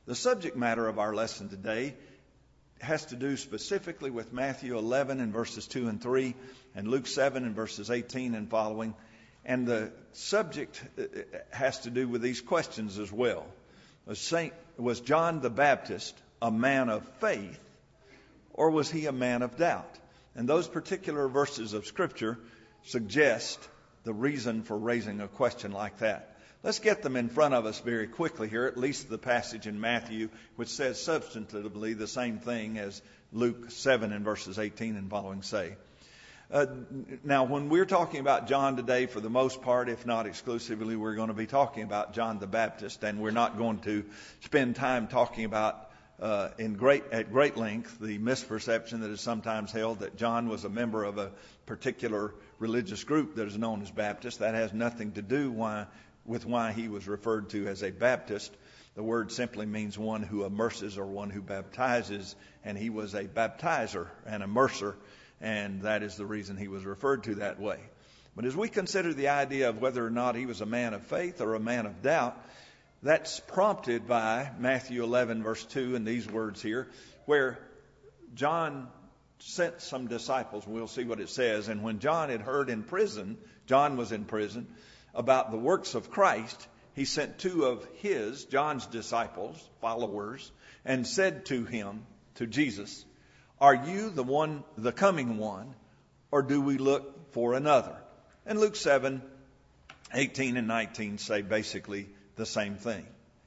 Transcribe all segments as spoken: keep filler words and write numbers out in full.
The subject matter of our lesson today has to do specifically with Matthew eleven and verses two and three and Luke seven and verses eighteen and following. And the subject has to do with these questions as well. Was Saint, was John the Baptist a man of faith, or was he a man of doubt? And those particular verses of Scripture suggest the reason for raising a question like that. Let's get them in front of us very quickly here, at least the passage in Matthew, which says substantively the same thing as Luke seven and verses eighteen and following say. Uh, now, when we're talking about John today, for the most part, if not exclusively, we're going to be talking about John the Baptist, and we're not going to spend time talking about uh, in great at great length the misperception that is sometimes held that John was a member of a particular religious group that is known as Baptist. That has nothing to do why, with why he was referred to as a Baptist. The word simply means one who immerses or one who baptizes, and he was a baptizer and immerser. And that is the reason he was referred to that way. But as we consider the idea of whether or not he was a man of faith or a man of doubt, that's prompted by Matthew eleven, verse two, and these words here, where John sent some disciples. We'll see what it says. And when John had heard in prison, John was in prison, about the works of Christ, he sent two of his, John's disciples, followers, and said to him, to Jesus, "Are you the one, the coming one, or do we look for another?" And Luke seven, eighteen and nineteen say basically the same thing.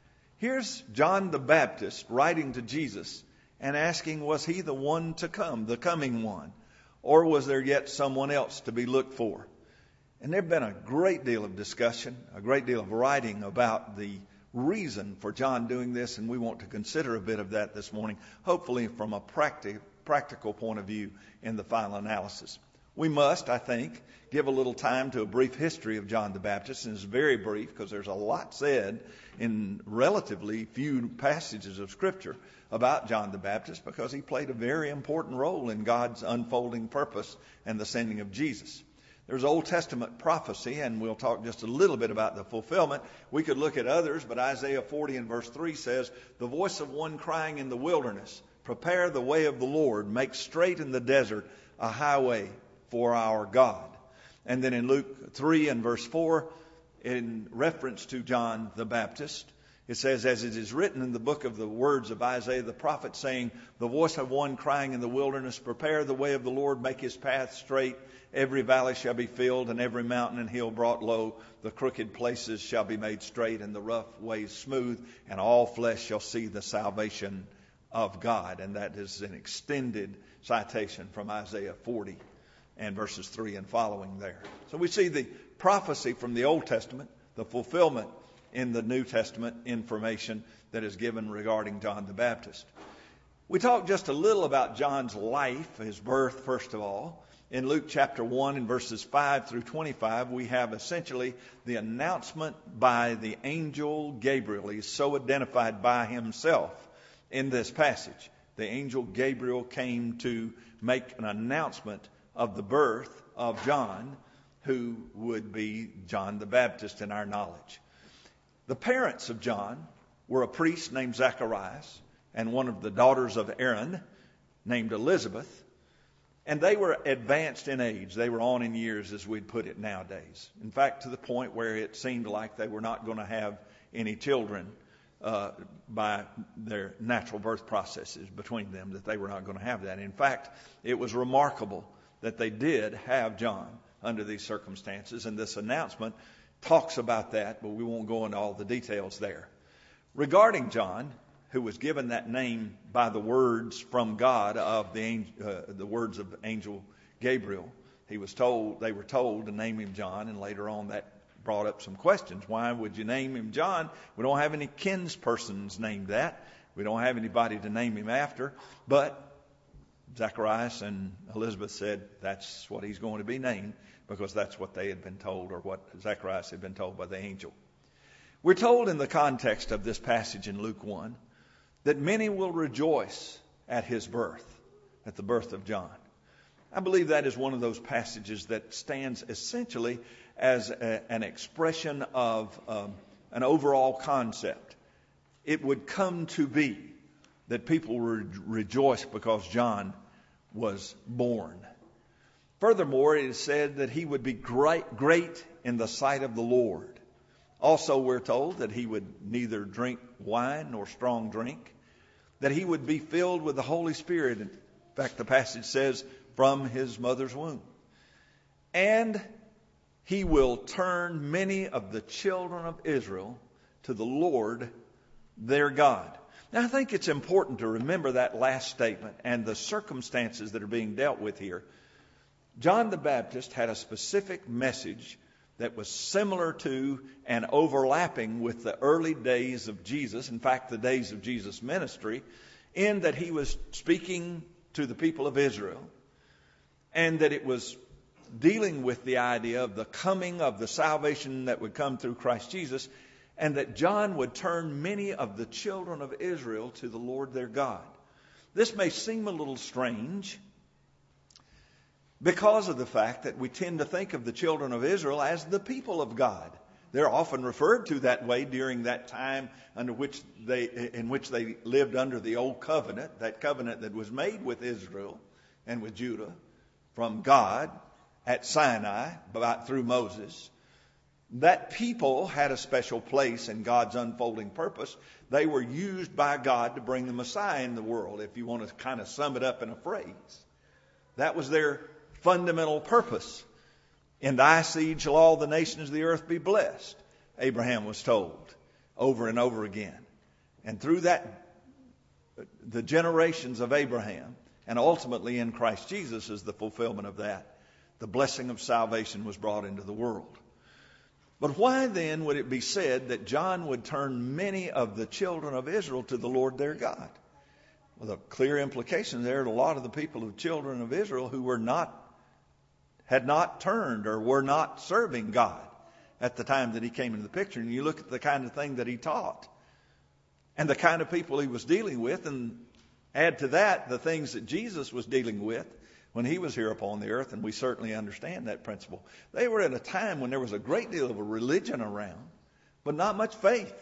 Here's John the Baptist writing to Jesus and asking, was he the one to come, the coming one, or was there yet someone else to be looked for? And there have been a great deal of discussion, a great deal of writing about the reason for John doing this, and we want to consider a bit of that this morning, hopefully from a practical practical point of view in the final analysis. We must, I think, give a little time to a brief history of John the Baptist, and it's very brief because there's a lot said in relatively few passages of Scripture about John the Baptist because he played a very important role in God's unfolding purpose and the sending of Jesus. There's Old Testament prophecy, and we'll talk just a little bit about the fulfillment. We could look at others, but Isaiah forty and verse three says, "The voice of one crying in the wilderness, prepare the way of the Lord, make straight in the desert a highway for our God." And then in Luke three and verse four, in reference to John the Baptist, it says, "As it is written in the book of the words of Isaiah the prophet, saying, the voice of one crying in the wilderness, prepare the way of the Lord, make his path straight. Every valley shall be filled, and every mountain and hill brought low. The crooked places shall be made straight, and the rough ways smooth, and all flesh shall see the salvation of God." And that is an extended citation from Isaiah forty and verses three and following there. So we see the prophecy from the Old Testament, the fulfillment in the New Testament information that is given regarding John the Baptist. We talked just a little about John's life, his birth, first of all. In Luke chapter one and verses five through twenty-five, we have essentially the announcement by the angel Gabriel. He's so identified by himself in this passage. The angel Gabriel came to make an announcement of the birth of John, who would be John the Baptist in our knowledge. The parents of John were a priest named Zacharias and one of the daughters of Aaron named Elizabeth. And they were advanced in age. They were on in years, as we'd put it nowadays. In fact, to the point where it seemed like they were not going to have any children uh, by their natural birth processes between them, that they were not going to have that. In fact, it was remarkable that they did have John under these circumstances. And this announcement talks about that, but we won't go into all the details there. Regarding John, who was given that name by the words from God of the uh, the words of angel Gabriel. He was told, they were told to name him John, and later on that brought up some questions. Why would you name him John? We don't have any kinspersons named that. We don't have anybody to name him after. But Zacharias and Elizabeth said that's what he's going to be named, because that's what they had been told, or what Zacharias had been told by the angel. We're told in the context of this passage in Luke one that many will rejoice at his birth, at the birth of John. I believe that is one of those passages that stands essentially as a, an expression of um, an overall concept. it would come to be that people would rejoice because John was born. Furthermore, it is said that he would be great, great in the sight of the Lord. Also, we're told that he would neither drink wine nor strong drink, that he would be filled with the Holy Spirit. In fact, the passage says, from his mother's womb. And he will turn many of the children of Israel to the Lord their God. Now, I think it's important to remember that last statement and the circumstances that are being dealt with here. John the Baptist had a specific message that was similar to and overlapping with the early days of Jesus, in fact, the days of Jesus' ministry, in that he was speaking to the people of Israel, and that it was dealing with the idea of the coming of the salvation that would come through Christ Jesus, and that John would turn many of the children of Israel to the Lord their God. This may seem a little strange because of the fact that we tend to think of the children of Israel as the people of God. They're often referred to that way during that time under which they, in which they lived under the old covenant, that covenant that was made with Israel and with Judah from God at Sinai about, through Moses. That people had a special place in God's unfolding purpose. They were used by God to bring the Messiah in the world, if you want to kind of sum it up in a phrase. That was their fundamental purpose. In thy seed shall all the nations of the earth be blessed, Abraham was told over and over again. And through that, the generations of Abraham, and ultimately in Christ Jesus as the fulfillment of that, the blessing of salvation was brought into the world. But why then would it be said that John would turn many of the children of Israel to the Lord their God? Well, the clear implication there are a lot of the people of children of Israel who were not, had not turned or were not serving God at the time that he came into the picture. And you look at the kind of thing that he taught and the kind of people he was dealing with, and add to that the things that Jesus was dealing with when he was here upon the earth, and we certainly understand that principle. They were at a time when there was a great deal of a religion around, but not much faith.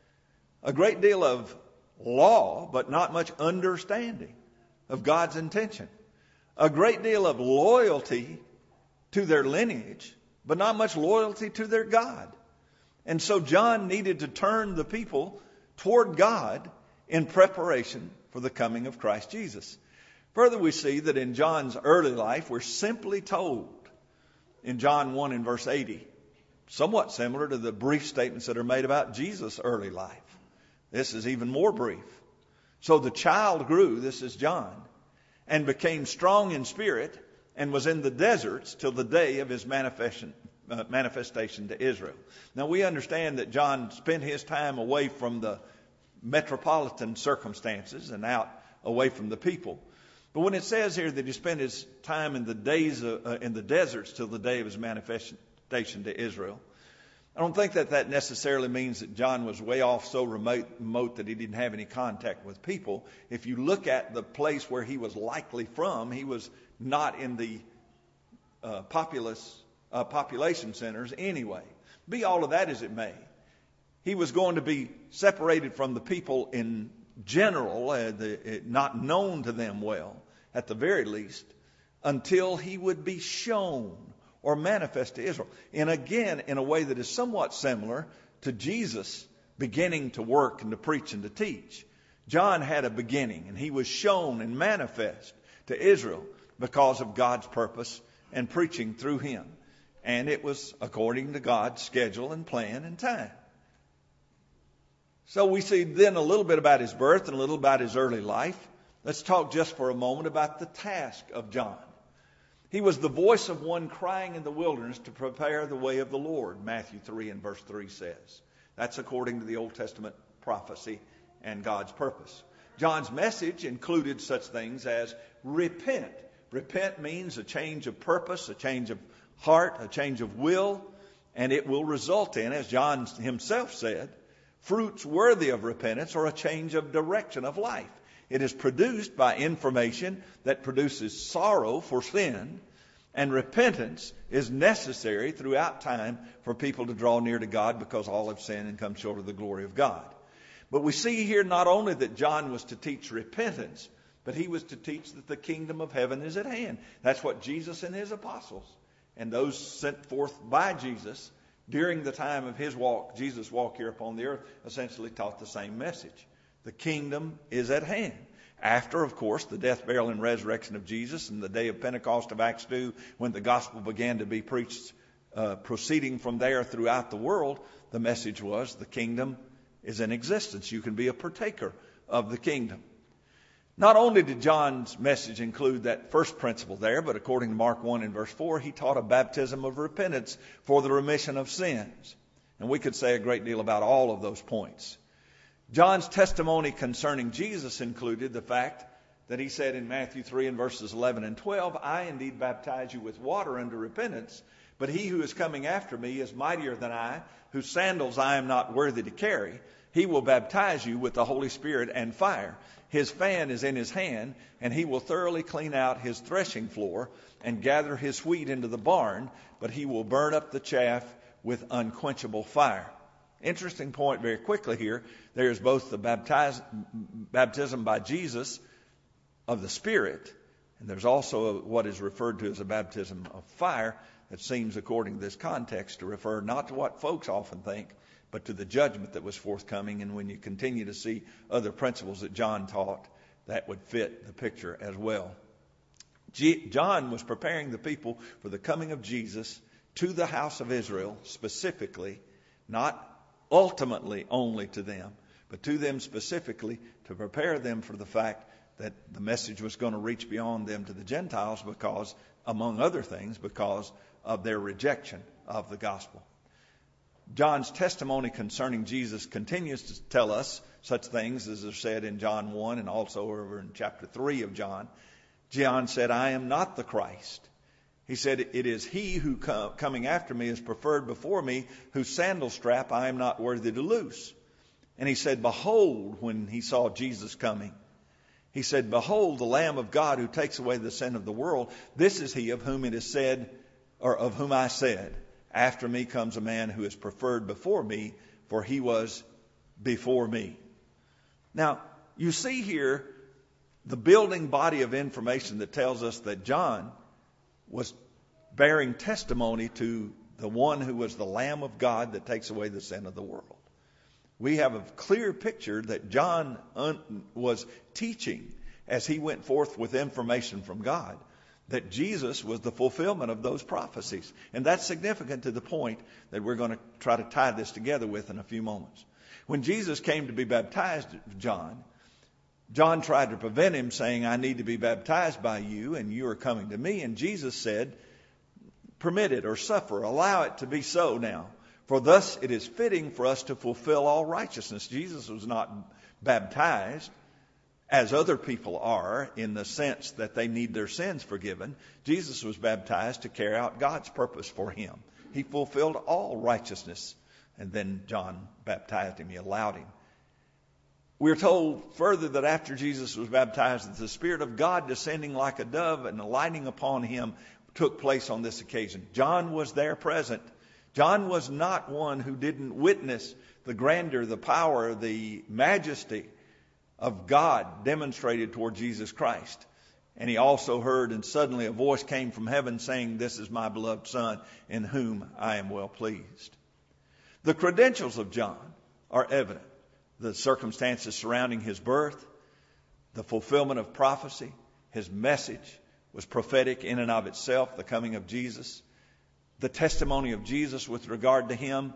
A great deal of law, but not much understanding of God's intention. A great deal of loyalty to their lineage, but not much loyalty to their God. And so John needed to turn the people toward God in preparation for the coming of Christ Jesus. Further, we see that in John's early life, we're simply told in John one and verse eighty, somewhat similar to the brief statements that are made about Jesus' early life. This is even more brief. So the child grew, this is John, and became strong in spirit, and was in the deserts till the day of his manifestation, uh, manifestation to Israel. Now we understand that John spent his time away from the metropolitan circumstances and out away from the people. But when it says here that he spent his time in the days of, uh, in the deserts till the day of his manifestation to Israel, I don't think that that necessarily means that John was way off so remote, remote that he didn't have any contact with people. If you look at the place where he was likely from, he was not in the uh, populous uh, population centers anyway. Be all of that as it may, he was going to be separated from the people in general, uh, the, not known to them well, at the very least, until he would be shown or manifest to Israel. And again, in a way that is somewhat similar to Jesus beginning to work and to preach and to teach. John had a beginning, and he was shown and manifest to Israel because of God's purpose and preaching through him. And it was according to God's schedule and plan and time. So we see then a little bit about his birth and a little about his early life. Let's talk just for a moment about the task of John. He was the voice of one crying in the wilderness to prepare the way of the Lord, Matthew three and verse three says. That's according to the Old Testament prophecy and God's purpose. John's message included such things as repent. Repent means a change of purpose, a change of heart, a change of will, and it will result in, as John himself said, fruits worthy of repentance or a change of direction of life. It is produced by information that produces sorrow for sin, and repentance is necessary throughout time for people to draw near to God because all have sinned and come short of the glory of God. But we see here not only that John was to teach repentance, but he was to teach that the kingdom of heaven is at hand. That's what Jesus and his apostles and those sent forth by Jesus during the time of his walk, Jesus' walk here upon the earth, essentially taught the same message. The kingdom is at hand. After, of course, the death, burial, and resurrection of Jesus and the day of Pentecost of Acts two, when the gospel began to be preached, uh, proceeding from there throughout the world, the message was the kingdom is in existence. You can be a partaker of the kingdom. Not only did John's message include that first principle there, but according to Mark one and verse four, he taught a baptism of repentance for the remission of sins. And we could say a great deal about all of those points. John's testimony concerning Jesus included the fact that he said in Matthew three and verses eleven and twelve, I indeed baptize you with water unto repentance, but he who is coming after me is mightier than I, whose sandals I am not worthy to carry. He will baptize you with the Holy Spirit and fire. His fan is in his hand, and he will thoroughly clean out his threshing floor and gather his wheat into the barn, but he will burn up the chaff with unquenchable fire. Interesting point very quickly here. There is both the baptize, baptism by Jesus of the Spirit, and there's also a, what is referred to as a baptism of fire that seems, according to this context, to refer not to what folks often think, but to the judgment that was forthcoming. And when you continue to see other principles that John taught, that would fit the picture as well. G- John was preparing the people for the coming of Jesus to the house of Israel specifically, not ultimately only to them, but to them specifically to prepare them for the fact that the message was going to reach beyond them to the Gentiles because, among other things, because of their rejection of the gospel. John's testimony concerning Jesus continues to tell us such things as are said in John one and also over in chapter three of John. John said, I am not the Christ. He said, it is he who com- coming after me is preferred before me, whose sandal strap I am not worthy to loose. And he said, behold, when he saw Jesus coming, he said, behold, the Lamb of God who takes away the sin of the world. This is he of whom it is said, or of whom I said, after me comes a man who is preferred before me, for he was before me. Now, you see here the building body of information that tells us that John was bearing testimony to the one who was the Lamb of God that takes away the sin of the world. We have a clear picture that John un- was teaching as he went forth with information from God, that Jesus was the fulfillment of those prophecies. And that's significant to the point that we're going to try to tie this together with in a few moments. When Jesus came to be baptized, John, John tried to prevent him, saying, I need to be baptized by you, and you are coming to me. And Jesus said, permit it or suffer, allow it to be so now. For thus it is fitting for us to fulfill all righteousness. Jesus was not baptized as other people are, in the sense that they need their sins forgiven. Jesus was baptized to carry out God's purpose for him. He fulfilled all righteousness. And then John baptized him. He allowed him. We're told further that after Jesus was baptized, that the Spirit of God descending like a dove and alighting upon him took place on this occasion. John was there present. John was not one who didn't witness the grandeur, the power, the majesty of God demonstrated toward Jesus Christ. And he also heard, and suddenly a voice came from heaven saying, this is my beloved Son, in whom I am well pleased. The credentials of John are evident. The circumstances surrounding his birth, the fulfillment of prophecy, his message was prophetic in and of itself, the coming of Jesus. The testimony of Jesus with regard to him,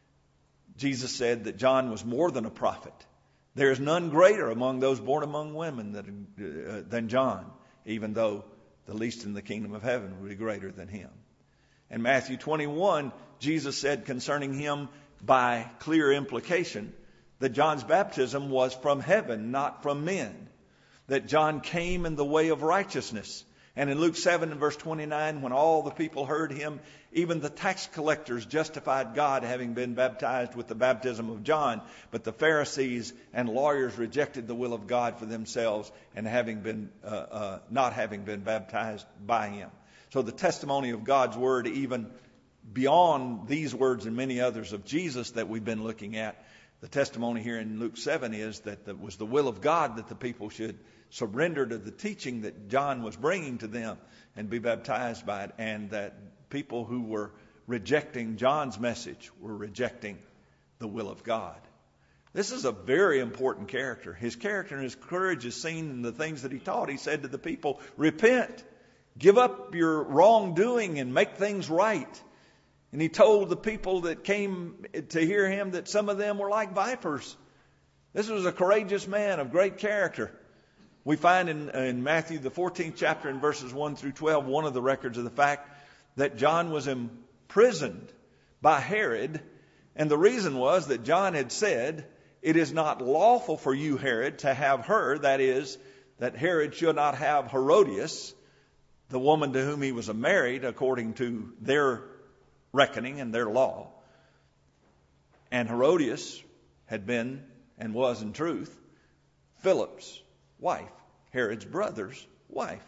Jesus said that John was more than a prophet. There is none greater among those born among women that, uh, than John, even though the least in the kingdom of heaven would be greater than him. In Matthew twenty-one, Jesus said concerning him, by clear implication, that John's baptism was from heaven, not from men. That John came in the way of righteousness. And in Luke seven and verse twenty-nine, when all the people heard him, even the tax collectors justified God, having been baptized with the baptism of John. But the Pharisees and lawyers rejected the will of God for themselves, and having been uh, uh, not having been baptized by him. So the testimony of God's word, even beyond these words and many others of Jesus that we've been looking at, The testimony here in Luke seven is that it was the will of God that the people should surrender to the teaching that John was bringing to them and be baptized by it, and that people who were rejecting John's message were rejecting the will of God. This is a very important character. His character and his courage is seen in the things that he taught. He said to the people, repent, give up your wrongdoing and make things right. And he told the people that came to hear him that some of them were like vipers. This was a courageous man of great character. We find in, in Matthew, the fourteenth chapter, in verses one through twelve, one of the records of the fact that John was imprisoned by Herod. And the reason was that John had said, it is not lawful for you, Herod, to have her. That is, that Herod should not have Herodias, the woman to whom he was married, according to their reckoning and their law. And Herodias had been and was in truth Philip's wife, Herod's brother's wife.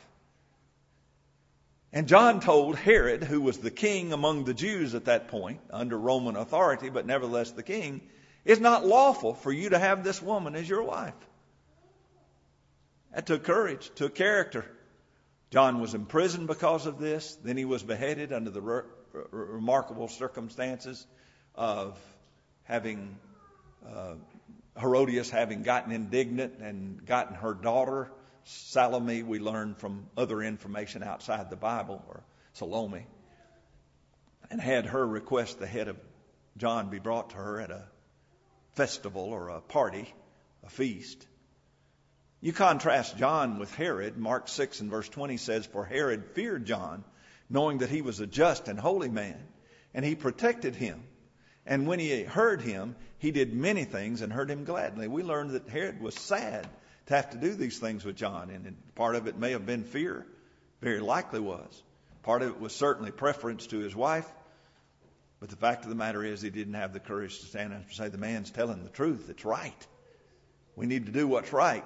And John told Herod, who was the king among the Jews at that point, under Roman authority, but nevertheless the king, it's not lawful for you to have this woman as your wife. That took courage, took character. John was imprisoned because of this. Then he was beheaded under the re- re- remarkable circumstances of having uh, Herodias having gotten indignant and gotten her daughter Salome, we learn from other information outside the Bible, or Salome, and had her request the head of John be brought to her at a festival or a party, a feast. You contrast John with Herod. Mark six and verse twenty says, for Herod feared John, knowing that he was a just and holy man, and he protected him. And when he heard him, he did many things and heard him gladly. We learned that Herod was sad to have to do these things with John. And part of it may have been fear. Very likely was. Part of it was certainly preference to his wife. But the fact of the matter is he didn't have the courage to stand up and say, the man's telling the truth. It's right. We need to do what's right.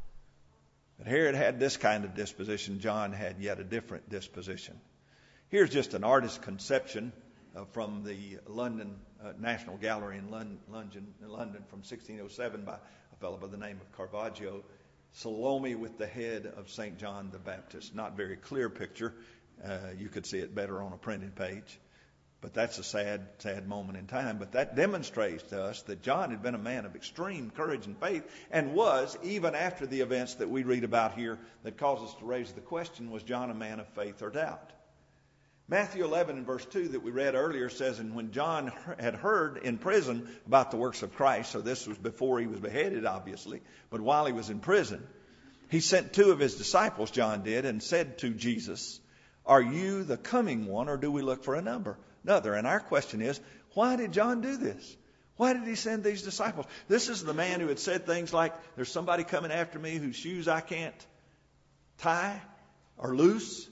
But Herod had this kind of disposition. John had yet a different disposition. Here's just an artist's conception uh, from the London uh, National Gallery in London, London, London from sixteen oh seven by a fellow by the name of Caravaggio. Salome with the head of Saint John the Baptist. Not very clear picture. Uh, you could see it better on a printed page. But that's a sad, sad moment in time. But that demonstrates to us that John had been a man of extreme courage and faith, and was, even after the events that we read about here that cause us to raise the question, was John a man of faith or doubt? Matthew eleven and verse two that we read earlier says, and when John had heard in prison about the works of Christ, so this was before he was beheaded, obviously, but while he was in prison, he sent two of his disciples, John did, and said to Jesus, are you the coming one, or do we look for a number? Another. And our question is, why did John do this? Why did he send these disciples? This is the man who had said things like, there's somebody coming after me whose shoes I can't tie or loose.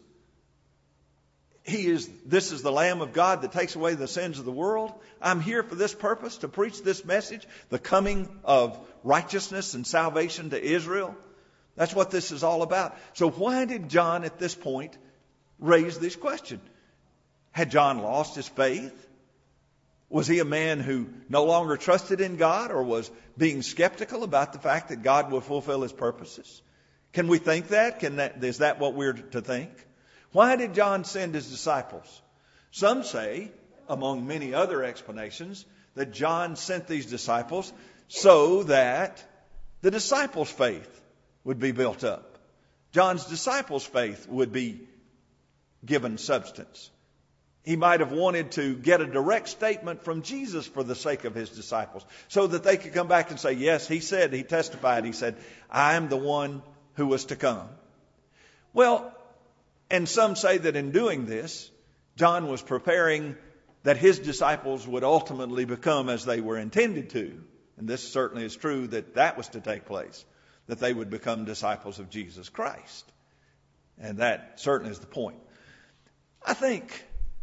He is, this is the Lamb of God that takes away the sins of the world. I'm here for this purpose, to preach this message, the coming of righteousness and salvation to Israel. That's what this is all about. So why did John at this point raise this question? Had John lost his faith? Was he a man who no longer trusted in God, or was being skeptical about the fact that God will fulfill his purposes? Can we think that? Can that, is that what we're to think? Why did John send his disciples? Some say, among many other explanations, that John sent these disciples so that the disciples' faith would be built up. John's disciples' faith would be given substance. He might have wanted to get a direct statement from Jesus for the sake of his disciples, so that they could come back and say, yes, he said, he testified, he said, I am the one who was to come. Well, and some say that in doing this, John was preparing that his disciples would ultimately become as they were intended to. And this certainly is true, that that was to take place, that they would become disciples of Jesus Christ. And that certainly is the point. I think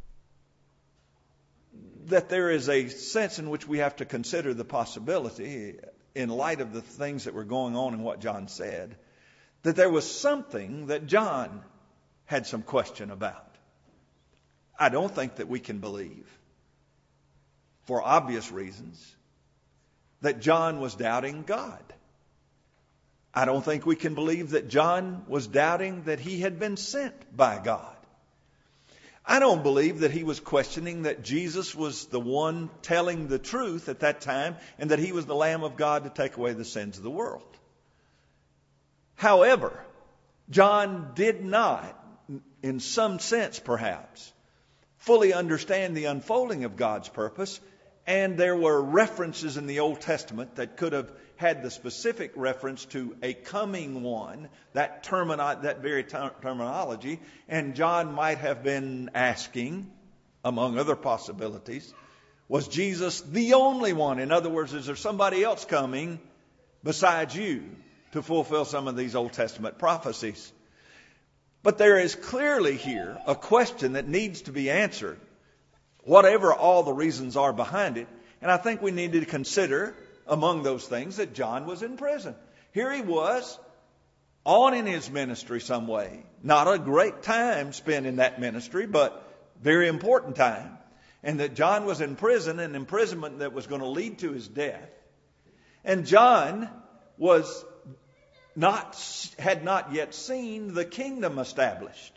that there is a sense in which we have to consider the possibility, in light of the things that were going on and what John said, that there was something that John had some question about. I don't think that we can believe, for obvious reasons, that John was doubting God. I don't think we can believe that John was doubting that he had been sent by God. I don't believe that he was questioning that Jesus was the one telling the truth at that time and that he was the Lamb of God to take away the sins of the world. However, John did not, in some sense perhaps, fully understand the unfolding of God's purpose, and there were references in the Old Testament that could have had the specific reference to a coming one, that termino- that very ter- terminology, and John might have been asking, among other possibilities, was Jesus the only one? In other words, is there somebody else coming besides you to fulfill some of these Old Testament prophecies? But there is clearly here a question that needs to be answered, whatever all the reasons are behind it. And I think we need to consider, among those things, that John was in prison. Here he was, on in his ministry some way. Not a great time spent in that ministry, but very important time. And that John was in prison, an imprisonment that was going to lead to his death. And John was not, had not yet seen the kingdom established.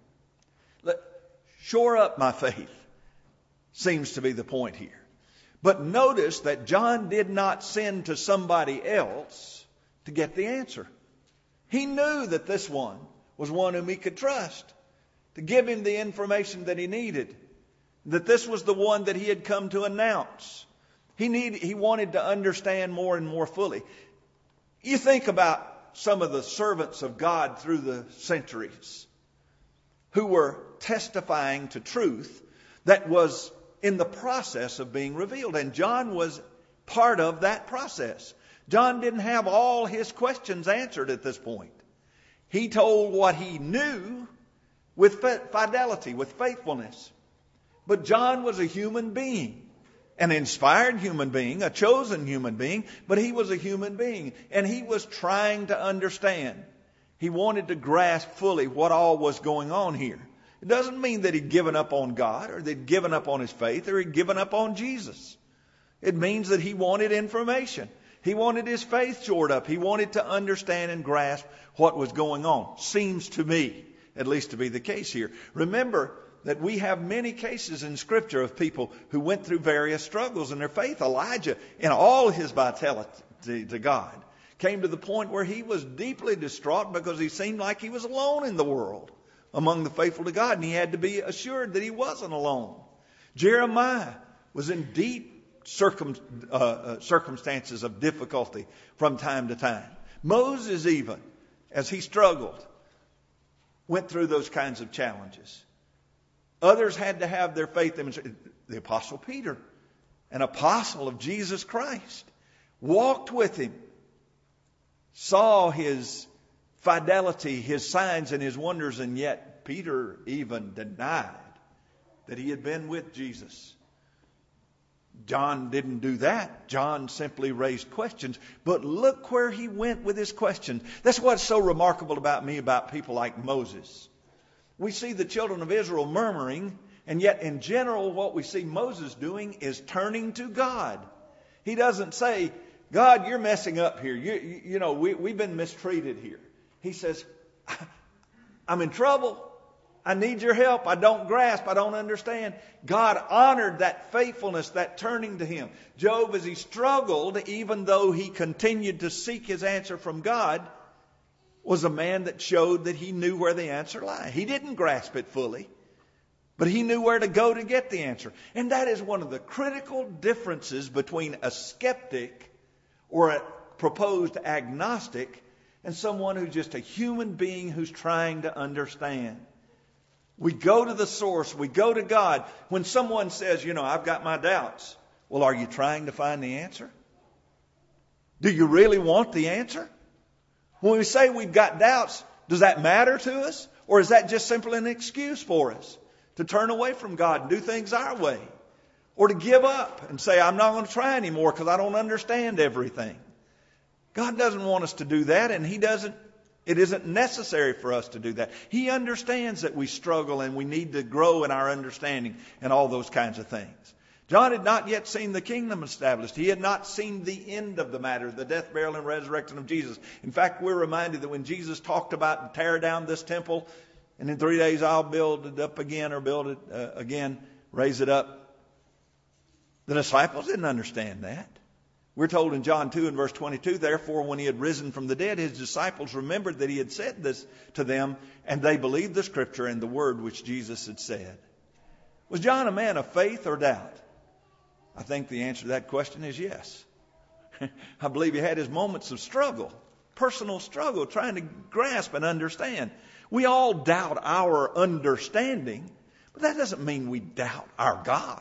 Let, shore up my faith seems to be the point here. But notice that John did not send to somebody else to get the answer. He knew that this one was one whom he could trust to give him the information that he needed. That this was the one that he had come to announce. He needed, he wanted to understand more and more fully. You think about some of the servants of God through the centuries who were testifying to truth that was in the process of being revealed. And John was part of that process. John didn't have all his questions answered at this point. He told what he knew with fidelity, with faithfulness. But John was a human being, an inspired human being, a chosen human being, but he was a human being. And he was trying to understand. He wanted to grasp fully what all was going on here. It doesn't mean that he'd given up on God or that he'd given up on his faith or he'd given up on Jesus. It means that he wanted information. He wanted his faith shored up. He wanted to understand and grasp what was going on. Seems to me, at least, to be the case here. Remember that we have many cases in Scripture of people who went through various struggles in their faith. Elijah, in all his vitality to God, came to the point where he was deeply distraught because he seemed like he was alone in the world among the faithful to God, and he had to be assured that he wasn't alone. Jeremiah was in deep circum, uh, uh, circumstances of difficulty from time to time. Moses, even, as he struggled, went through those kinds of challenges. Others had to have their faith demonstrated. The Apostle Peter, an apostle of Jesus Christ, walked with him, saw his fidelity, his signs and his wonders, and yet Peter even denied that he had been with Jesus. John didn't do that. John simply raised questions. But look where he went with his questions. That's what's so remarkable about me about people like Moses. We see the children of Israel murmuring, and yet in general what we see Moses doing is turning to God. He doesn't say, God, you're messing up here. You, you, you know, we, we've been mistreated here. He says, I'm in trouble. I need your help. I don't grasp. I don't understand. God honored that faithfulness, that turning to him. Job, as he struggled, even though he continued to seek his answer from God, was a man that showed that he knew where the answer lay. He didn't grasp it fully, but he knew where to go to get the answer. And that is one of the critical differences between a skeptic or a proposed agnostic and someone who's just a human being who's trying to understand. We go to the source. We go to God. When someone says, you know, I've got my doubts. Well, are you trying to find the answer? Do you really want the answer? When we say we've got doubts, does that matter to us? Or is that just simply an excuse for us to turn away from God and do things our way? Or to give up and say, I'm not going to try anymore because I don't understand everything. God doesn't want us to do that, and He doesn't. It isn't necessary for us to do that. He understands that we struggle and we need to grow in our understanding and all those kinds of things. John had not yet seen the kingdom established. He had not seen the end of the matter, the death, burial, and resurrection of Jesus. In fact, we're reminded that when Jesus talked about tear down this temple, and in three days I'll build it up again, or build it uh, again, raise it up, the disciples didn't understand that. We're told in John two and verse twenty-two, therefore when he had risen from the dead, his disciples remembered that he had said this to them, and they believed the scripture and the word which Jesus had said. Was John a man of faith or doubt? I think the answer to that question is yes. I believe he had his moments of struggle, personal struggle, trying to grasp and understand. We all doubt our understanding, but that doesn't mean we doubt our God.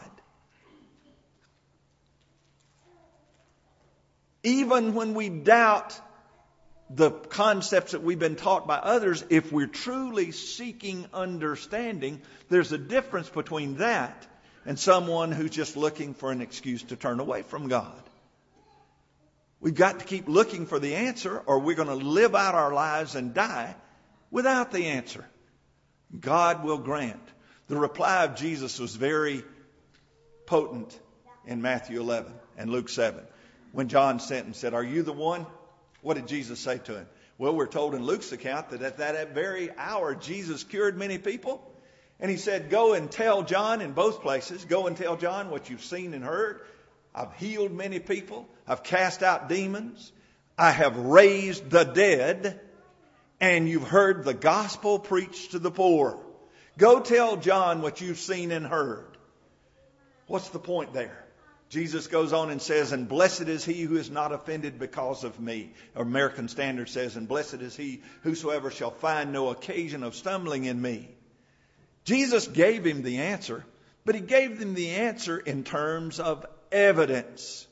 Even when we doubt the concepts that we've been taught by others, if we're truly seeking understanding, there's a difference between that and someone who's just looking for an excuse to turn away from God. We've got to keep looking for the answer, or we're going to live out our lives and die without the answer. God will grant. The reply of Jesus was very potent in Matthew eleven and Luke seven. When John sent and said, "Are you the one?" What did Jesus say to him? Well, we're told in Luke's account that at that very hour, Jesus cured many people. And he said, go and tell John in both places. Go and tell John what you've seen and heard. I've healed many people. I've cast out demons. I have raised the dead. And you've heard the gospel preached to the poor. Go tell John what you've seen and heard. What's the point there? Jesus goes on and says, and blessed is he who is not offended because of me. American Standard says, and blessed is he whosoever shall find no occasion of stumbling in me. Jesus gave him the answer, but he gave him the answer in terms of evidence.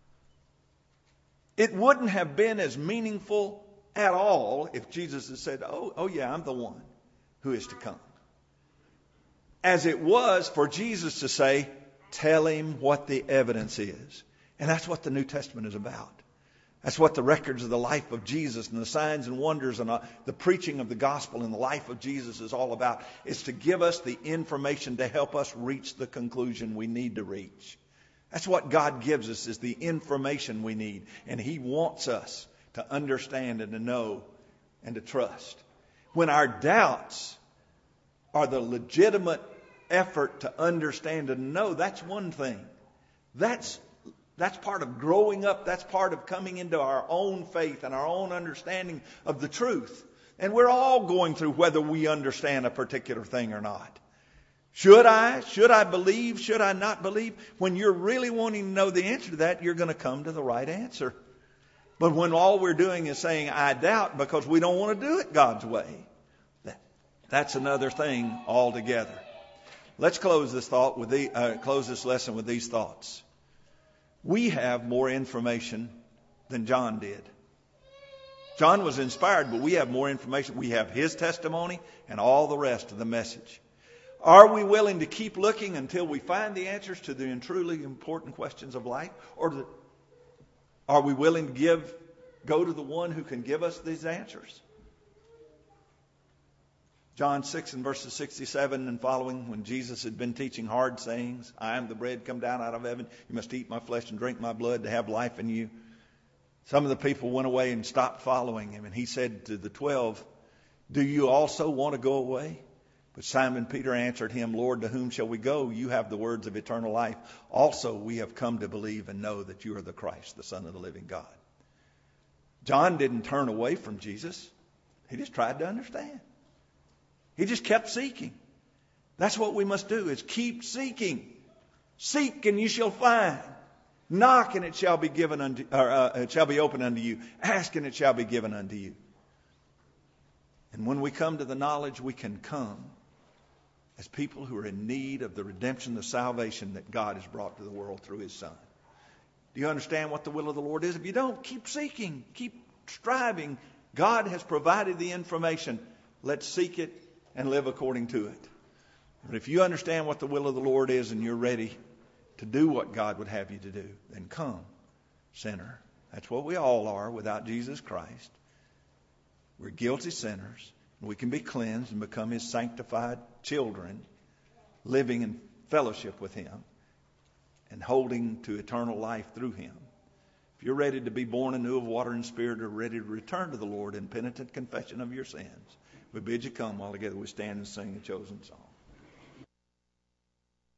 It wouldn't have been as meaningful at all if Jesus had said, oh, oh yeah, I'm the one who is to come, as it was for Jesus to say, tell him what the evidence is. And that's what the New Testament is about. That's what the records of the life of Jesus and the signs and wonders and uh, the preaching of the gospel in the life of Jesus is all about. It's to give us the information to help us reach the conclusion we need to reach. That's what God gives us, is the information we need. And he wants us to understand and to know and to trust. When our doubts are the legitimate effort to understand and know, that's one thing. That's That's part of growing up. That's part of coming into our own faith and our own understanding of the truth. And we're all going through whether we understand a particular thing or not. Should I? Should I believe? Should I not believe? When you're really wanting to know the answer to that, you're going to come to the right answer. But when all we're doing is saying, I doubt, because we don't want to do it God's way, that, that's another thing altogether. Let's close this thought with the, uh, close this lesson with these thoughts. We have more information than John did. John was inspired, but we have more information. We have his testimony and all the rest of the message. Are we willing to keep looking until we find the answers to the truly important questions of life? Or are we willing to give, go to the one who can give us these answers? John six and verses sixty-seven and following, when Jesus had been teaching hard sayings, I am the bread come down out of heaven. You must eat my flesh and drink my blood to have life in you. Some of the people went away and stopped following him. And he said to the twelve, do you also want to go away? But Simon Peter answered him, Lord, to whom shall we go? You have the words of eternal life. Also, we have come to believe and know that you are the Christ, the Son of the living God. John didn't turn away from Jesus. He just tried to understand. He just kept seeking. That's what we must do, is keep seeking. Seek and you shall find. Knock and it shall be given unto, or uh, it shall be opened unto you. Ask and it shall be given unto you. And when we come to the knowledge, we can come as people who are in need of the redemption, the salvation that God has brought to the world through his Son. Do you understand what the will of the Lord is? If you don't, keep seeking, keep striving. God has provided the information. Let's seek it and live according to it. But if you understand what the will of the Lord is and you're ready to do what God would have you to do, then come, sinner. That's what we all are without Jesus Christ. We're guilty sinners. We can be cleansed and become his sanctified children, living in fellowship with him. and holding to eternal life through him. If you're ready to be born anew of water and spirit, or ready to return to the Lord in penitent confession of your sins, we bid you come while together we stand and sing a chosen song.